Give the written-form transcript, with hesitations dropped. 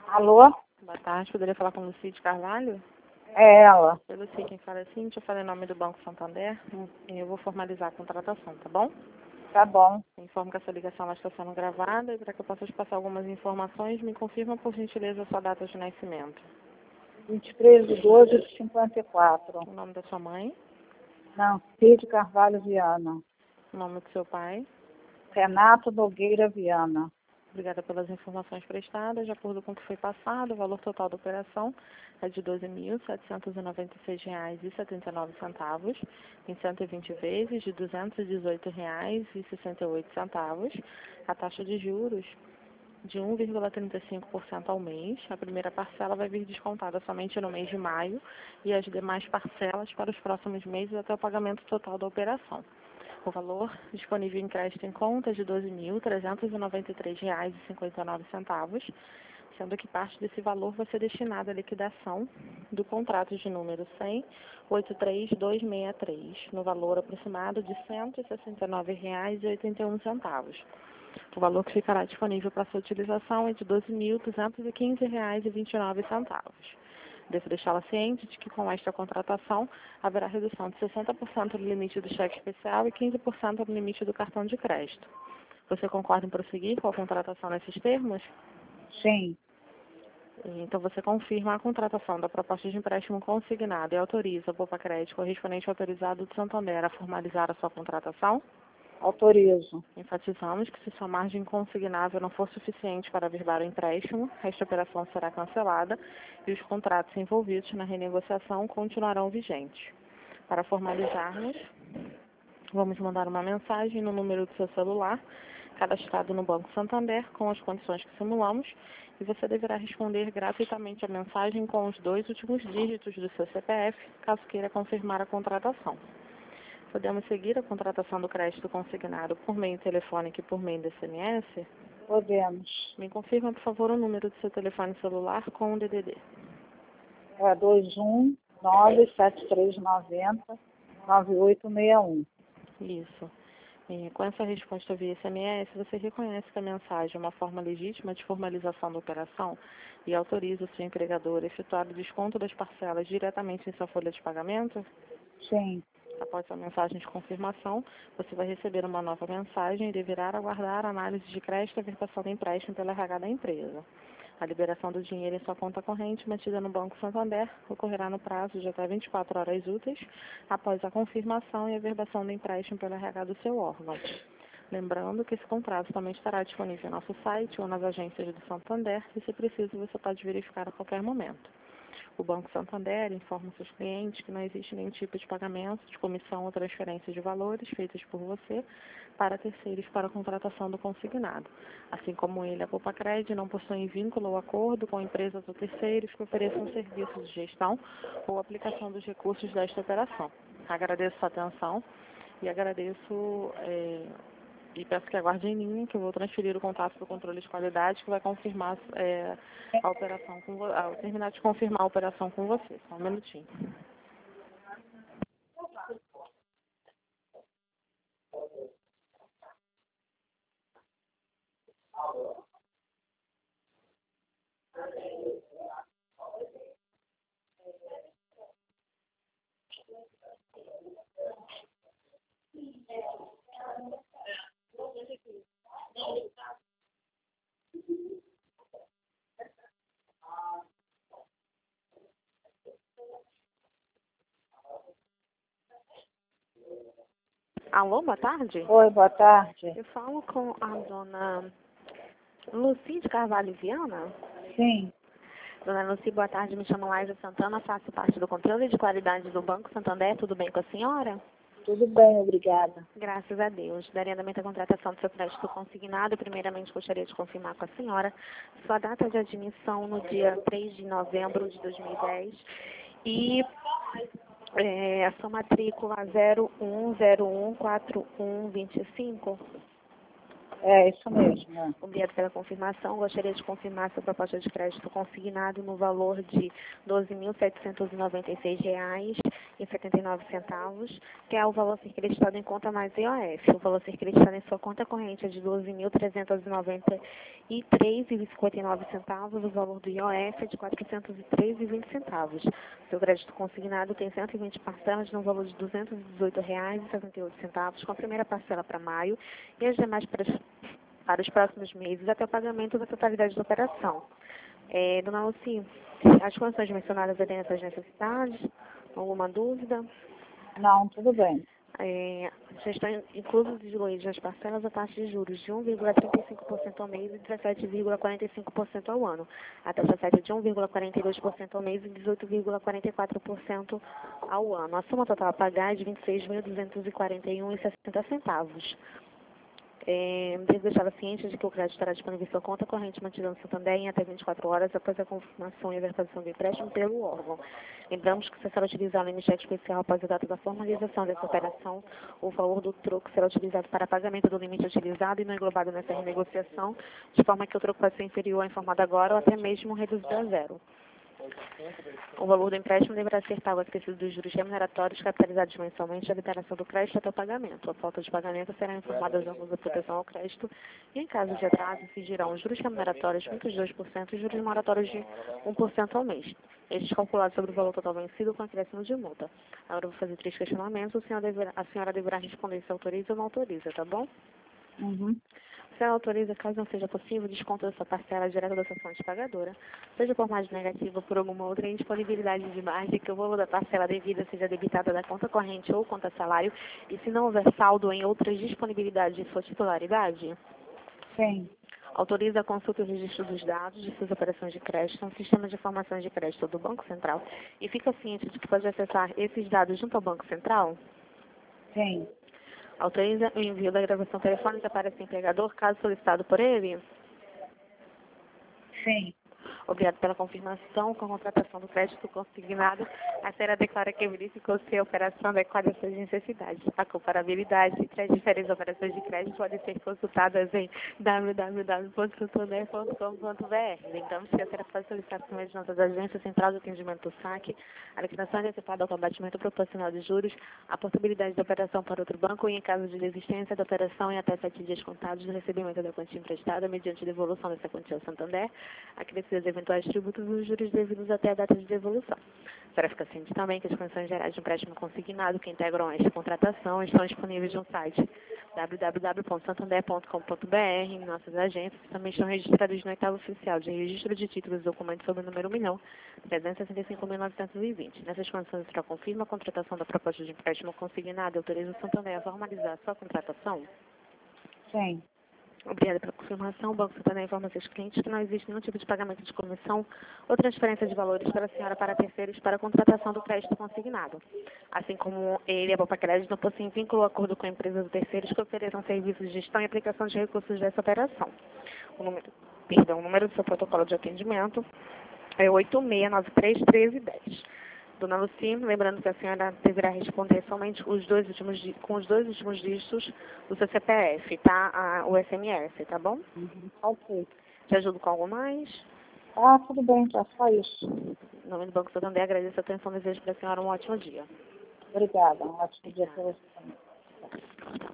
Alô? Boa tarde, poderia falar com Lucide Carvalho? É ela. Eu sei quem fala assim, eu falei em nome do Banco Santander, eu vou formalizar a contratação, tá bom? Tá bom. Informo que essa ligação ela está sendo gravada e para que eu possa te passar algumas informações, me confirma por gentileza a sua data de nascimento. 23/12/54. O nome da sua mãe, Nancy de Carvalho Viana. o nome do seu pai. Renato Nogueira Viana. Obrigada pelas informações prestadas. De acordo com o que foi passado, o valor total da operação é de R$ 12.796,79, em 120 vezes de R$ 218,68. A taxa de juros de 1,35% ao mês. A primeira parcela vai vir descontada somente no mês de maio e as demais parcelas para os próximos meses até o pagamento total da operação. O valor disponível em crédito em conta é de R$ 12.393,59, sendo que parte desse valor vai ser destinada à liquidação do contrato de número 100.83263, no valor aproximado de R$ 169,81. O valor que ficará disponível para sua utilização é de R$ 12.215,29. Devo deixá-la ciente de que com esta contratação haverá redução de 60% no limite do cheque especial e 15% no limite do cartão de crédito. Você concorda em prosseguir com a contratação nesses termos? Sim. Então você confirma a contratação da proposta de empréstimo consignado e autoriza o Poupa-Crédito correspondente autorizado do Santander a formalizar a sua contratação? Autorizo. Enfatizamos que se sua margem consignável não for suficiente para averbar o empréstimo, esta operação será cancelada e os contratos envolvidos na renegociação continuarão vigentes. Para formalizarmos, vamos mandar uma mensagem no número do seu celular, cadastrado no Banco Santander, com as condições que simulamos, e você deverá responder gratuitamente a mensagem com os 2 últimos dígitos do seu CPF, caso queira confirmar a contratação. Podemos seguir a contratação do crédito consignado por meio telefônico e por meio de SMS? Podemos. Me confirma, por favor, o número do seu telefone celular com o DDD. É 21973909861. Isso. Com essa resposta via SMS, você reconhece que a mensagem é uma forma legítima de formalização da operação e autoriza o seu empregador a efetuar o desconto das parcelas diretamente em sua folha de pagamento? Sim. Após a mensagem de confirmação, você vai receber uma nova mensagem e deverá aguardar a análise de crédito e a verbação do empréstimo pela RH da empresa. A liberação do dinheiro em sua conta corrente mantida no Banco Santander ocorrerá no prazo de até 24 horas úteis após a confirmação e a verbação do empréstimo pela RH do seu órgão. Lembrando que esse contrato também estará disponível em nosso site ou nas agências do Santander e, se preciso, você pode verificar a qualquer momento. O Banco Santander informa seus clientes que não existe nenhum tipo de pagamento, de comissão ou transferência de valores feitas por você para terceiros para a contratação do consignado. Assim como ele, a Poupa-Crédito não possui vínculo ou acordo com empresas ou terceiros que ofereçam serviços de gestão ou aplicação dos recursos desta operação. Agradeço sua atenção e agradeço e peço que aguarde em linha, que eu vou transferir o contato para o controle de qualidade, que vai confirmar a operação ao terminar de confirmar a operação com você. Só um minutinho. Alô, boa tarde? Oi, boa tarde. Eu falo com a dona Lucide Carvalho Viana. Sim. Dona Luci, boa tarde. Me chamo Laísa Santana, faço parte do controle de qualidade do Banco Santander. Tudo bem com a senhora? Tudo bem, obrigada. Graças a Deus. Daria andamento à contratação do seu crédito consignado. Primeiramente, gostaria de confirmar com a senhora sua data de admissão no dia 3 de novembro de 2010 e a sua matrícula 01014125. É isso mesmo, né? Obrigado pela confirmação. Gostaria de confirmar sua proposta de crédito consignado no valor de R$ 12.796,79, que é o valor a ser creditado em conta mais IOF. O valor a ser creditado em sua conta corrente é de R$ 12.393,59. O valor do IOF é de R$ 403,20. Seu crédito consignado tem 120 parcelas no valor de R$ 218,78, com a primeira parcela para maio e as demais para os próximos meses até o pagamento da totalidade da operação. Dona Lucy, as condições mencionadas atendem essas necessidades? Alguma dúvida? Não, tudo bem. Já estão inclusos e diluídos nas parcelas a taxa de juros de 1,35% ao mês e 17,45% ao ano. A taxa média de 1,42% ao mês e 18,44% ao ano. A soma total a pagar é de R$ 26.241,60. Devo deixá-la ciente de que o crédito estará disponível em sua conta corrente mantida no Santander em até 24 horas após a confirmação e a verbação do empréstimo pelo órgão. Lembramos que, se será utilizado em cheque especial após a data da formalização dessa operação, o valor do troco será utilizado para pagamento do limite utilizado e não englobado nessa renegociação, de forma que o troco vai ser inferior ao informado agora ou até mesmo reduzido a zero. O valor do empréstimo deverá ser pago acrescido dos juros remuneratórios capitalizados mensalmente da liberação do crédito até o pagamento. A falta de pagamento será informada aos órgãos de proteção ao crédito e, em caso de atraso, incidirão os juros remuneratórios de 2% e os juros moratórios de 1% ao mês. Estes calculados sobre o valor total vencido com acréscimo de multa. Agora eu vou fazer 3 questionamentos. A senhora deverá responder se autoriza ou não autoriza, tá bom? Uhum. Se ela autoriza, caso não seja possível, desconto da sua parcela direta da sua fonte pagadora, seja por margem negativa ou por alguma outra indisponibilidade de margem, que o valor da parcela devida seja debitada da conta corrente ou conta salário, e se não houver saldo em outras disponibilidades de sua titularidade, Sim. autoriza a consulta e o registro dos dados de suas operações de crédito no sistema de informações de crédito do Banco Central e fica ciente de que pode acessar esses dados junto ao Banco Central? Sim. Autoriza o envio da gravação telefônica para esse empregador, caso solicitado por ele? Sim. Obrigado pela confirmação. Com a contratação do crédito consignado, a senhora declara que verificou se a operação adequada às suas necessidades. A comparabilidade entre as diferentes operações de crédito podem ser consultadas em www.santander.com.br. Lembramos que a senhora pode solicitar por meio de nossas agências Central de Atendimento do SAC, a liquidação antecipada ao combatimento proporcional de juros, a possibilidade de operação para outro banco e, em caso de desistência da operação, em até 7 dias contados do recebimento da quantia emprestada, mediante devolução dessa quantia ao Santander, acrescidas eventuais tributos e os juros devidos até a data de devolução. A senhora fica ciente também que as condições gerais de empréstimo consignado que integram esta contratação estão disponíveis no site www.santander.com.br em nossas agências, também estão registradas no oitavo oficial de registro de títulos e documentos sob o número 1.365.920. Nessas condições, a senhora confirma a contratação da proposta de empréstimo consignado e autoriza o Santander a formalizar a sua contratação? Sim. Obrigada pela confirmação. O Banco Santander informa a seus clientes que não existe nenhum tipo de pagamento de comissão ou transferência de valores para a senhora para terceiros para a contratação do crédito consignado. Assim como ele e a Bopa Crédito não possuem vínculo ou acordo com empresas ou terceiros que ofereçam serviços de gestão e aplicação de recursos dessa operação. O número do seu protocolo de atendimento é 86931310. Dona Lucy, lembrando que a senhora deverá responder somente com os dois últimos dígitos do seu CPF, tá? O SMS, tá bom? Uhum. Ok. Te ajudo com algo mais? Ah, tudo bem, tá só isso. Em nome do Banco Santander, agradeço a atenção e desejo para a senhora um ótimo dia. Obrigada. Um ótimo dia para você também.